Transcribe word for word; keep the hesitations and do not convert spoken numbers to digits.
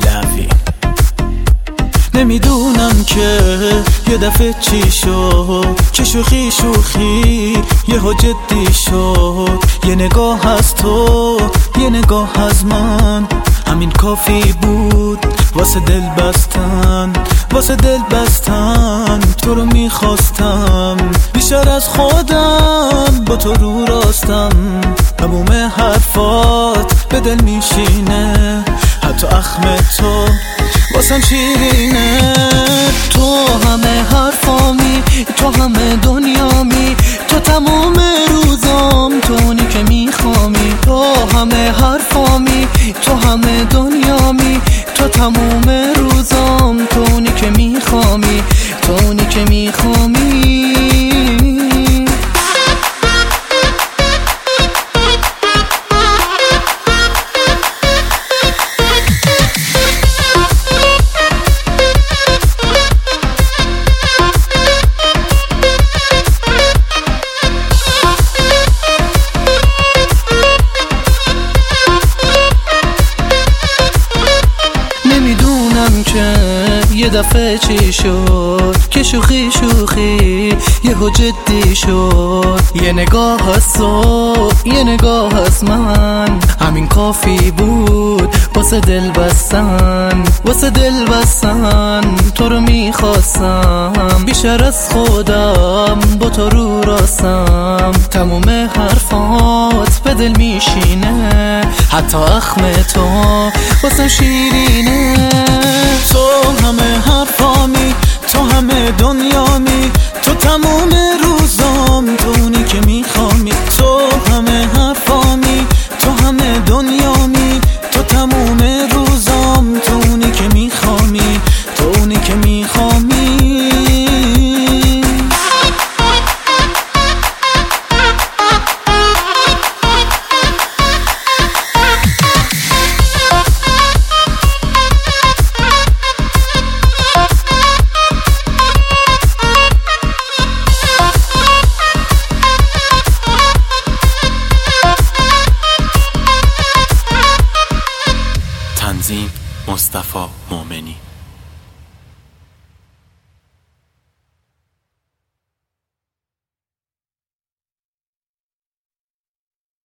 love you. نمیدونم که یه دفعه چی شد که شوخی شوخی یهو جدی شد. یه نگاه از تو یه نگاه از من همین کافی بود واسه دل بستن، واسه دل بستن. تو رو میخواستم بیشتر از خودم، با تو رو راستم. تموم حرفات به دل میشینه، حتی اخم تو واسم شیرینه. تو همه حرفامی، تو همه دنیامی، تو تمام روزام، تو اونی که میخوامی. تو همه حرفامی، تو همه دنیامی، تو تمام روزام، تو اونی که میخوامی، تو اونی که میخوامی. که یه دفعه چی شد که شوخی شوخی یهو جدی شد. یه نگاه از تو یه نگاه از من همین کافی بود واسه دل بستن، واسه دل بستن. تو رو میخواستم بیشتر از خودم، با تو رو راستم. تموم حرفات به دل میشینه، حتی اخم تو واسه شیرینه. تو همه حرفامی، تو همه دنیامی، تو تموم روزام، تو اونی که میخوامی. تو همه حرفامی، تو همه دنیامی، تو تموم روزام، تو اونی که میخوامی، تو اونی که میخوامی. تنظیم مصطفی مومنی.